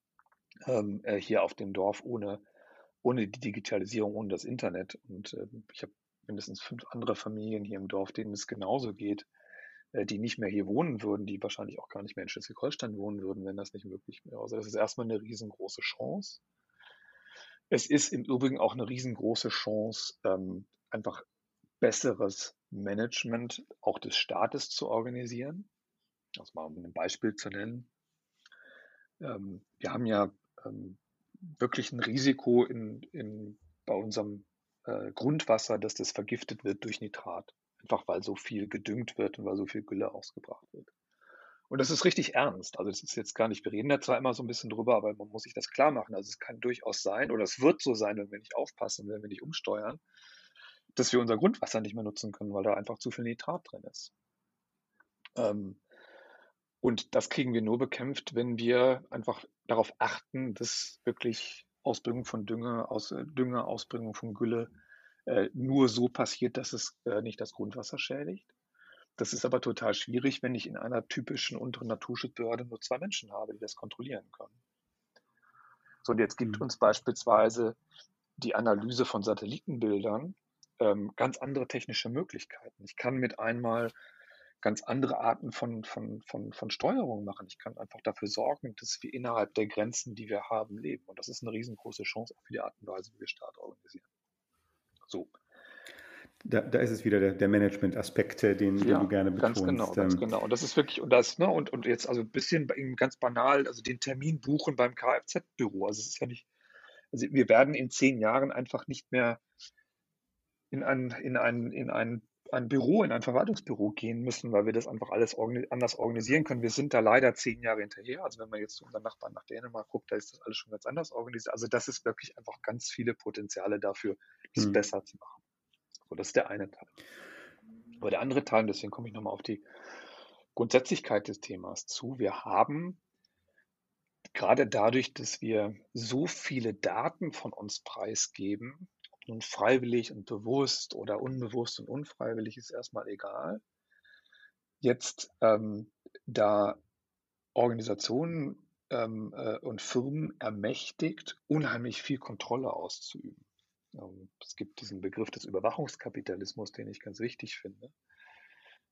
hier auf dem Dorf ohne die Digitalisierung, ohne das Internet. Und ich habe mindestens 5 andere Familien hier im Dorf, denen es genauso geht, die nicht mehr hier wohnen würden, die wahrscheinlich auch gar nicht mehr in Schleswig-Holstein wohnen würden, wenn das nicht möglich wäre. Also das ist erstmal eine riesengroße Chance. Es ist im Übrigen auch eine riesengroße Chance, einfach besseres Management auch des Staates zu organisieren. Also mal um ein Beispiel zu nennen. Wir haben ja wirklich ein Risiko bei unserem Grundwasser, dass das vergiftet wird durch Nitrat. Einfach weil so viel gedüngt wird und weil so viel Gülle ausgebracht wird. Und das ist richtig ernst. Also das ist jetzt gar nicht, wir reden da zwar immer so ein bisschen drüber, aber man muss sich das klar machen. Also es kann durchaus sein, oder es wird so sein, wenn wir nicht aufpassen, wenn wir nicht umsteuern, dass wir unser Grundwasser nicht mehr nutzen können, weil da einfach zu viel Nitrat drin ist. Ähm, und das kriegen wir nur bekämpft, wenn wir einfach darauf achten, dass wirklich Ausbringung von Dünger, Ausbringung von Gülle nur so passiert, dass es nicht das Grundwasser schädigt. Das ist aber total schwierig, wenn ich in einer typischen unteren Naturschutzbehörde nur 2 Menschen habe, die das kontrollieren können. So, und jetzt gibt Hm. uns beispielsweise die Analyse von Satellitenbildern ganz andere technische Möglichkeiten. Ich kann mit einmal ganz andere Arten von Steuerung machen. Ich kann einfach dafür sorgen, dass wir innerhalb der Grenzen, die wir haben, leben. Und das ist eine riesengroße Chance auch für die Art und Weise, wie wir Staat organisieren. So, Da ist es wieder der Management-Aspekt, den du ja, gerne ganz genau, betonst. ganz genau. Und das ist wirklich, und das, ne, und jetzt also ein bisschen bei ihm ganz banal, also den Termin buchen beim Kfz-Büro. Also es ist ja nicht, also wir werden in 10 Jahren einfach nicht mehr in ein Büro, in ein Verwaltungsbüro gehen müssen, weil wir das einfach alles anders organisieren können. Wir sind da leider 10 Jahre hinterher. Also wenn man jetzt zu unseren Nachbarn nach Dänemark guckt, da ist das alles schon ganz anders organisiert. Also das ist wirklich einfach ganz viele Potenziale dafür, das Hm. besser zu machen. So, das ist der eine Teil. Aber der andere Teil, und deswegen komme ich nochmal auf die Grundsätzlichkeit des Themas zu. Wir haben gerade dadurch, dass wir so viele Daten von uns preisgeben, ob nun freiwillig und bewusst oder unbewusst und unfreiwillig, ist erstmal egal. Jetzt da Organisationen und Firmen ermächtigt, unheimlich viel Kontrolle auszuüben. Es gibt diesen Begriff des Überwachungskapitalismus, den ich ganz wichtig finde.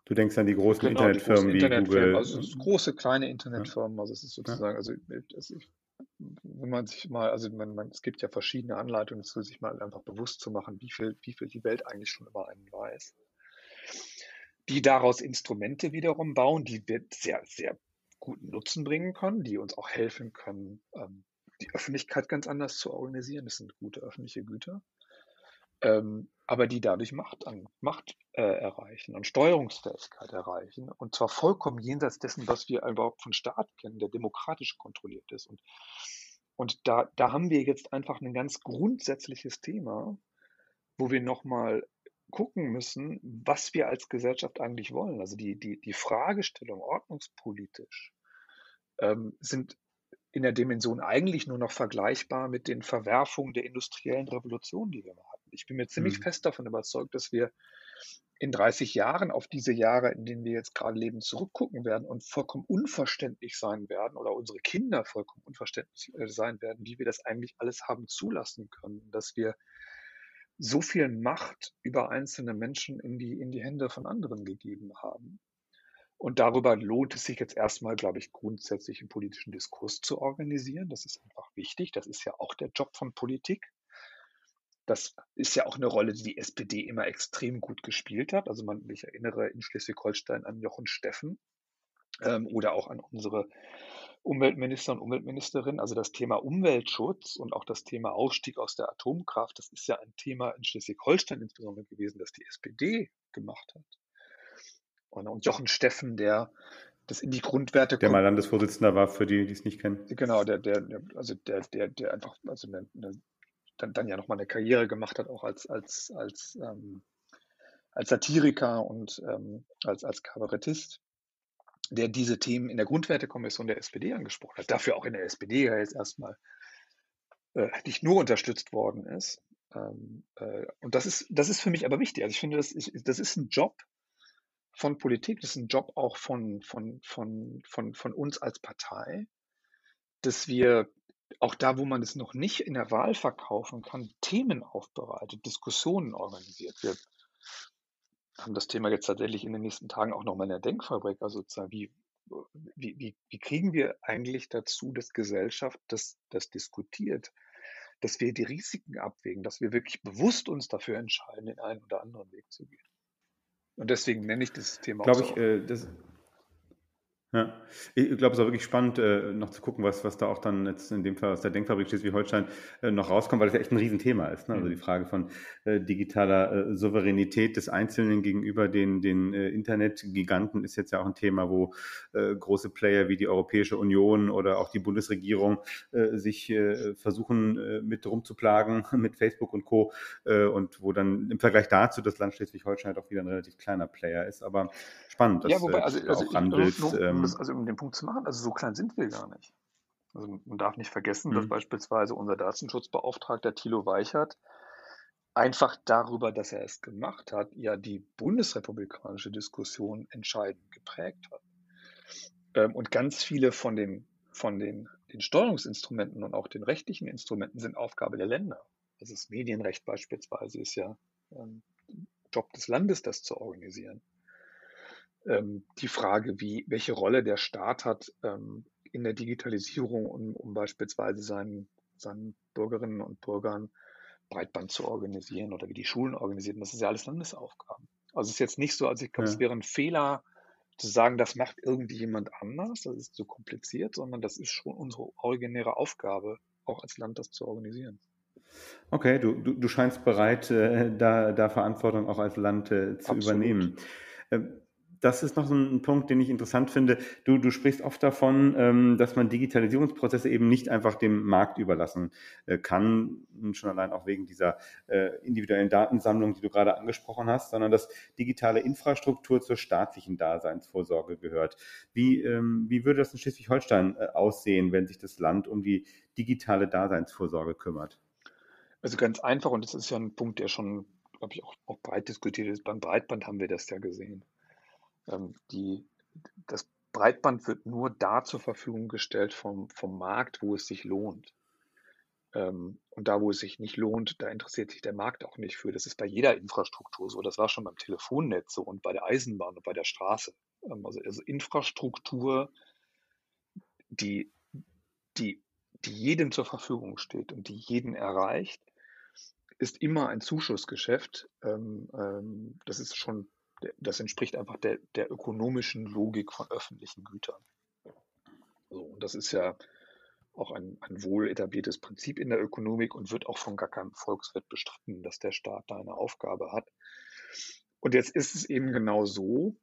Du denkst an die großen Genau, die großen Internetfirmen wie Internetfirmen, Google. also es ist große, kleine Ja, Internetfirmen, also es ist ja. sozusagen, also wenn man sich mal, also es gibt ja verschiedene Anleitungen dazu, sich mal einfach bewusst zu machen, wie viel die Welt eigentlich schon über einen weiß. Die daraus Instrumente wiederum bauen, die wir sehr, sehr guten Nutzen bringen können, die uns auch helfen können, die Öffentlichkeit ganz anders zu organisieren. Das sind gute öffentliche Güter. Aber die dadurch Macht erreichen und Steuerungsfähigkeit erreichen. Und zwar vollkommen jenseits dessen, was wir überhaupt von Staat kennen, der demokratisch kontrolliert ist. Und da haben wir jetzt einfach ein ganz grundsätzliches Thema, wo wir nochmal gucken müssen, was wir als Gesellschaft eigentlich wollen. Also die Fragestellung ordnungspolitisch sind in der Dimension eigentlich nur noch vergleichbar mit den Verwerfungen der industriellen Revolution, die wir mal hatten. Ich bin mir ziemlich Hm. fest davon überzeugt, dass wir in 30 Jahren auf diese Jahre, in denen wir jetzt gerade leben, zurückgucken werden und vollkommen unverständlich sein werden oder unsere Kinder vollkommen unverständlich sein werden, wie wir das eigentlich alles haben zulassen können, dass wir so viel Macht über einzelne Menschen in die Hände von anderen gegeben haben. Und darüber lohnt es sich jetzt erstmal, glaube ich, grundsätzlich einen politischen Diskurs zu organisieren. Das ist einfach wichtig. Das ist ja auch der Job von Politik. Das ist ja auch eine Rolle, die die SPD immer extrem gut gespielt hat. Also ich erinnere in Schleswig-Holstein an Jochen Steffen oder auch an unsere Umweltminister und Umweltministerin. Also das Thema Umweltschutz und auch das Thema Ausstieg aus der Atomkraft, das ist ja ein Thema in Schleswig-Holstein insbesondere gewesen, das die SPD gemacht hat. Und Jochen Steffen, der das in die Grundwerte Der mal Landesvorsitzender war, für die, die es nicht kennen. genau, der einfach, also dann ja nochmal eine Karriere gemacht hat, auch als Satiriker und als Kabarettist, der diese Themen in der Grundwertekommission der SPD angesprochen hat, dafür auch in der SPD ja jetzt erstmal nicht nur unterstützt worden ist. Und das ist für mich aber wichtig. Also ich finde, das ist ein Job von Politik, das ist ein Job auch von uns als Partei, dass wir auch da, wo man es noch nicht in der Wahl verkaufen kann, Themen aufbereitet, Diskussionen organisiert. Wir haben das Thema jetzt tatsächlich in den nächsten Tagen auch nochmal in der Denkfabrik, also sozusagen, wie kriegen wir eigentlich dazu, dass Gesellschaft das diskutiert, dass wir die Risiken abwägen, dass wir wirklich bewusst uns dafür entscheiden, den einen oder anderen Weg zu gehen. Und deswegen nenne ich das Thema auch Glaube so ich, oft. ja. Ich glaube, es ist auch wirklich spannend, noch zu gucken, was da auch dann jetzt in dem Fall aus der Denkfabrik Schleswig-Holstein noch rauskommt, weil das ja echt ein Riesenthema ist. Ne? Also die Frage von digitaler Souveränität des Einzelnen gegenüber den Internetgiganten ist jetzt ja auch ein Thema, wo große Player wie die Europäische Union oder auch die Bundesregierung sich versuchen mit rumzuplagen mit Facebook und Co. Und wo dann im Vergleich dazu das Land Schleswig-Holstein halt auch wieder ein relativ kleiner Player ist. Aber spannend, Ja, dass wobei, du da auch ran willst. um den Punkt zu machen, also so klein sind wir gar nicht. Also man darf nicht vergessen, dass Hm. beispielsweise unser Datenschutzbeauftragter Thilo Weichert einfach darüber, dass er es gemacht hat, ja die bundesrepublikanische Diskussion entscheidend geprägt hat. Und ganz viele von den Steuerungsinstrumenten und auch den rechtlichen Instrumenten sind Aufgabe der Länder. Also das Medienrecht beispielsweise ist ja Job des Landes, das zu organisieren. Die Frage, welche Rolle der Staat hat in der Digitalisierung, um beispielsweise seinen Bürgerinnen und Bürgern Breitband zu organisieren oder wie die Schulen organisieren, das ist ja alles Landesaufgaben. Also es ist jetzt nicht so, also ich glaube, es Ja. wäre ein Fehler zu sagen, das macht irgendjemand anders, das ist zu kompliziert, sondern das ist schon unsere originäre Aufgabe, auch als Land das zu organisieren. Okay, du scheinst bereit, da Verantwortung auch als Land zu Absolut. übernehmen. Das ist noch so ein Punkt, den ich interessant finde. Du sprichst oft davon, dass man Digitalisierungsprozesse eben nicht einfach dem Markt überlassen kann, schon allein auch wegen dieser individuellen Datensammlung, die du gerade angesprochen hast, sondern dass digitale Infrastruktur zur staatlichen Daseinsvorsorge gehört. Wie würde das in Schleswig-Holstein aussehen, wenn sich das Land um die digitale Daseinsvorsorge kümmert? Also ganz einfach, und das ist ja ein Punkt, der schon, glaube ich, auch breit diskutiert ist. Beim Breitband haben wir das ja gesehen. Das Breitband wird nur da zur Verfügung gestellt vom Markt, wo es sich lohnt. Und da, wo es sich nicht lohnt, da interessiert sich der Markt auch nicht für. Das ist bei jeder Infrastruktur so. Das war schon beim Telefonnetz so und bei der Eisenbahn und bei der Straße. Also Infrastruktur, die, die, die jedem zur Verfügung steht und die jeden erreicht, ist immer ein Zuschussgeschäft. Das entspricht einfach der ökonomischen Logik von öffentlichen Gütern. So, und das ist ja auch ein wohl etabliertes Prinzip in der Ökonomik und wird auch von gar keinem Volkswirt bestritten, dass der Staat da eine Aufgabe hat. Und jetzt ist es eben genau so,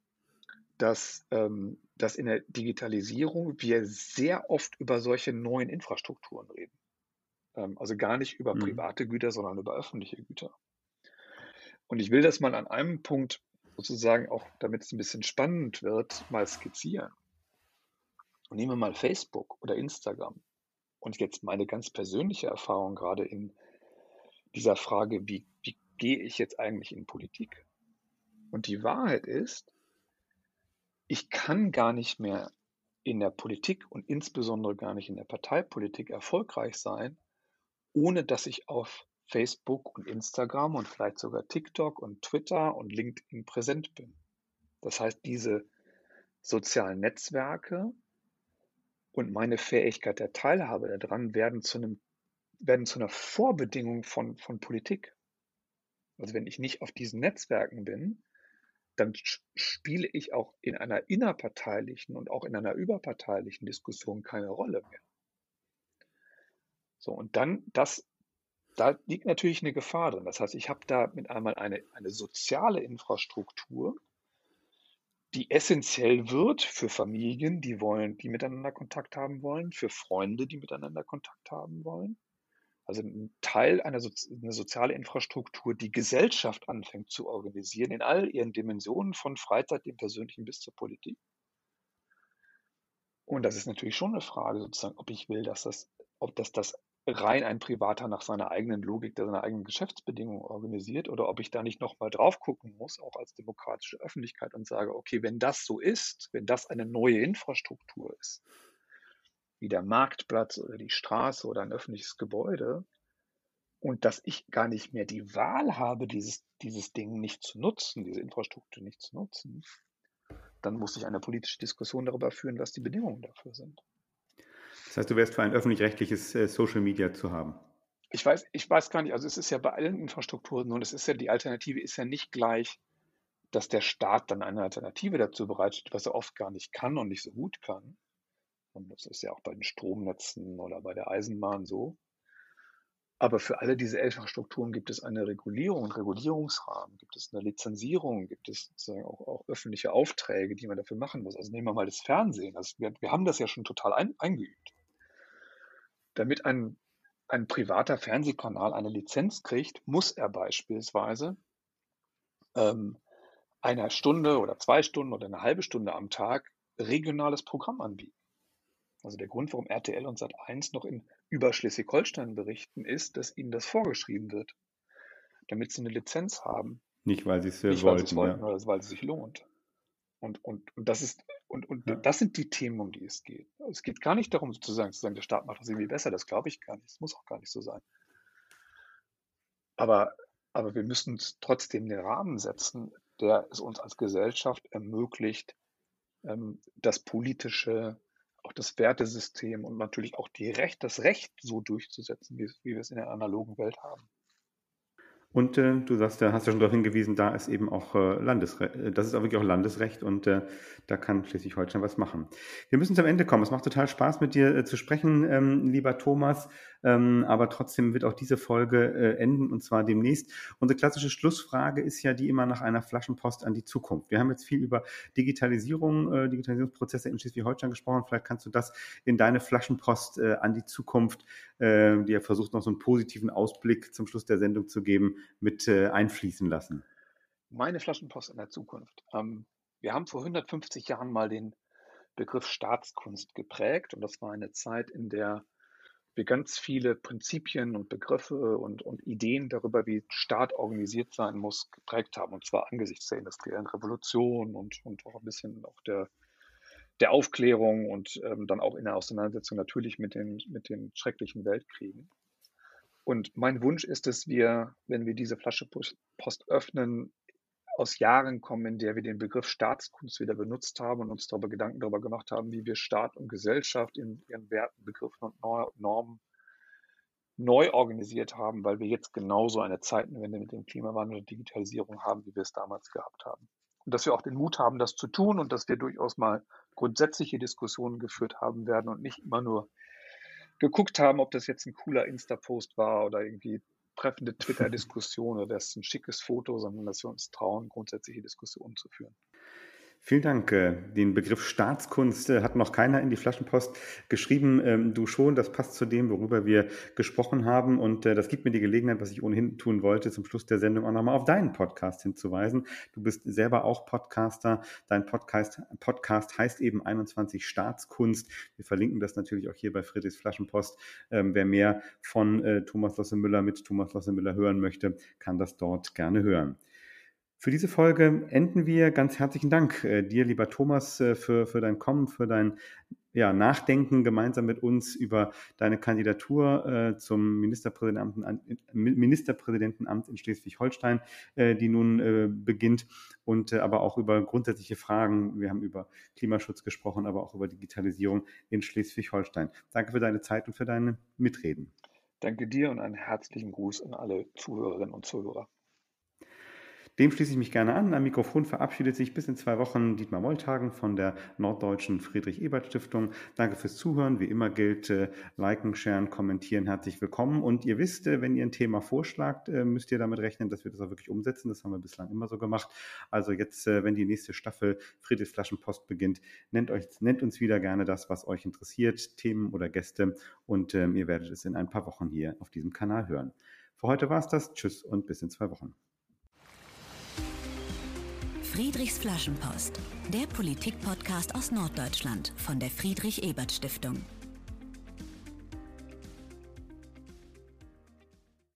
dass in der Digitalisierung wir sehr oft über solche neuen Infrastrukturen reden. Also gar nicht über private Güter, sondern über öffentliche Güter. Und ich will das mal an einem Punkt sozusagen auch, damit es ein bisschen spannend wird, mal skizzieren. Und nehmen wir mal Facebook oder Instagram. Und jetzt meine ganz persönliche Erfahrung gerade in dieser Frage, wie gehe ich jetzt eigentlich in Politik? Und die Wahrheit ist, ich kann gar nicht mehr in der Politik und insbesondere gar nicht in der Parteipolitik erfolgreich sein, ohne dass ich auf Facebook und Instagram und vielleicht sogar TikTok und Twitter und LinkedIn präsent bin. Das heißt, diese sozialen Netzwerke und meine Fähigkeit der Teilhabe daran werden zu einer Vorbedingung von Politik. Also wenn ich nicht auf diesen Netzwerken bin, dann spiele ich auch in einer innerparteilichen und auch in einer überparteilichen Diskussion keine Rolle mehr. So, und dann, da liegt natürlich eine Gefahr drin. Das heißt, ich habe da mit einmal eine soziale Infrastruktur, die essentiell wird für Familien, die miteinander Kontakt haben wollen, für Freunde, die miteinander Kontakt haben wollen. Also ein Teil eine soziale Infrastruktur, die Gesellschaft anfängt zu organisieren in all ihren Dimensionen, von Freizeit, dem Persönlichen bis zur Politik. Und das ist natürlich schon eine Frage sozusagen, ob ich will, ob das rein ein Privater nach seiner eigenen Logik, seiner eigenen Geschäftsbedingungen organisiert oder ob ich da nicht nochmal drauf gucken muss, auch als demokratische Öffentlichkeit und sage, okay, wenn das so ist, wenn das eine neue Infrastruktur ist, wie der Marktplatz oder die Straße oder ein öffentliches Gebäude, und dass ich gar nicht mehr die Wahl habe, dieses Ding nicht zu nutzen, diese Infrastruktur nicht zu nutzen, dann muss ich eine politische Diskussion darüber führen, was die Bedingungen dafür sind. Das heißt, du wärst für ein öffentlich-rechtliches Social Media zu haben. Ich weiß gar nicht, also es ist ja bei allen Infrastrukturen und die Alternative ist ja nicht gleich, dass der Staat dann eine Alternative dazu bereitstellt, was er oft gar nicht kann und nicht so gut kann. Und das ist ja auch bei den Stromnetzen oder bei der Eisenbahn so. Aber für alle diese Infrastrukturen gibt es eine Regulierung, einen Regulierungsrahmen, gibt es eine Lizenzierung, gibt es sozusagen auch öffentliche Aufträge, die man dafür machen muss. Also nehmen wir mal das Fernsehen. Wir haben das ja schon total eingeübt. Damit ein privater Fernsehkanal eine Lizenz kriegt, muss er beispielsweise einer Stunde oder 2 Stunden oder eine halbe Stunde am Tag regionales Programm anbieten. Also der Grund, warum RTL und Sat.1 noch über Schleswig-Holstein berichten, ist, dass ihnen das vorgeschrieben wird, damit sie eine Lizenz haben. Nicht, weil sie es Nicht, weil sie es wollten, wollten oder weil es sich lohnt. Und das sind die Themen, um die es geht. Es geht gar nicht darum, sozusagen zu sagen, der Staat macht das irgendwie besser. Das glaube ich gar nicht. Das muss auch gar nicht so sein. Aber wir müssen trotzdem den Rahmen setzen, der es uns als Gesellschaft ermöglicht, das politische, auch das Wertesystem und natürlich auch das Recht so durchzusetzen, wie wir es in der analogen Welt haben. Und du sagst, da hast ja schon darauf hingewiesen, da ist eben auch Landesrecht, das ist auch wirklich auch Landesrecht und da kann Schleswig-Holstein was machen. Wir müssen zum Ende kommen. Es macht total Spaß, mit dir zu sprechen, lieber Thomas, aber trotzdem wird auch diese Folge enden und zwar demnächst. Unsere klassische Schlussfrage ist ja die immer nach einer Flaschenpost an die Zukunft. Wir haben jetzt viel über Digitalisierungsprozesse in Schleswig-Holstein gesprochen. Vielleicht kannst du das in deine Flaschenpost an die Zukunft, die ja versucht, noch so einen positiven Ausblick zum Schluss der Sendung zu geben, mit einfließen lassen. Meine Flaschenpost in der Zukunft. Wir haben vor 150 Jahren mal den Begriff Staatskunst geprägt und das war eine Zeit, in der wir ganz viele Prinzipien und Begriffe und Ideen darüber, wie Staat organisiert sein muss, geprägt haben. Und zwar angesichts der industriellen Revolution und auch ein bisschen auch der Aufklärung und dann auch in der Auseinandersetzung natürlich mit den schrecklichen Weltkriegen. Und mein Wunsch ist es, wenn wir diese Flasche Post öffnen, aus Jahren kommen, in der wir den Begriff Staatskunst wieder benutzt haben und uns Gedanken darüber gemacht haben, wie wir Staat und Gesellschaft in ihren Werten, Begriffen und Normen neu organisiert haben, weil wir jetzt genauso eine Zeitenwende mit dem Klimawandel und Digitalisierung haben, wie wir es damals gehabt haben. Und dass wir auch den Mut haben, das zu tun und dass wir durchaus mal grundsätzliche Diskussionen geführt haben werden und nicht immer nur geguckt haben, ob das jetzt ein cooler Insta-Post war oder irgendwie treffende Twitter-Diskussion oder das ist ein schickes Foto, sondern dass wir uns trauen, grundsätzliche Diskussionen zu führen. Vielen Dank. Den Begriff Staatskunst hat noch keiner in die Flaschenpost geschrieben. Du schon, das passt zu dem, worüber wir gesprochen haben. Und das gibt mir die Gelegenheit, was ich ohnehin tun wollte, zum Schluss der Sendung auch nochmal auf deinen Podcast hinzuweisen. Du bist selber auch Podcaster. Dein Podcast heißt eben 21 Staatskunst. Wir verlinken das natürlich auch hier bei Friedrichs Flaschenpost. Wer mehr von Thomas Losse-Müller mit Thomas Losse-Müller hören möchte, kann das dort gerne hören. Für diese Folge enden wir. Ganz herzlichen Dank dir, lieber Thomas, für dein Kommen, für dein Nachdenken gemeinsam mit uns über deine Kandidatur zum Ministerpräsidentenamt in Schleswig-Holstein, die nun beginnt, und aber auch über grundsätzliche Fragen. Wir haben über Klimaschutz gesprochen, aber auch über Digitalisierung in Schleswig-Holstein. Danke für deine Zeit und für deine Mitreden. Danke dir und einen herzlichen Gruß an alle Zuhörerinnen und Zuhörer. Dem schließe ich mich gerne an. Am Mikrofon verabschiedet sich bis in 2 Wochen Dietmar Wolltagen von der Norddeutschen Friedrich-Ebert-Stiftung. Danke fürs Zuhören. Wie immer gilt, liken, sharen, kommentieren, herzlich willkommen. Und ihr wisst, wenn ihr ein Thema vorschlagt, müsst ihr damit rechnen, dass wir das auch wirklich umsetzen. Das haben wir bislang immer so gemacht. Also jetzt, wenn die nächste Staffel Friedrichs Flaschenpost beginnt, nennt uns wieder gerne das, was euch interessiert, Themen oder Gäste. Und ihr werdet es in ein paar Wochen hier auf diesem Kanal hören. Für heute war es das. Tschüss und bis in 2 Wochen. Friedrichs Flaschenpost, der Politik-Podcast aus Norddeutschland von der Friedrich-Ebert-Stiftung.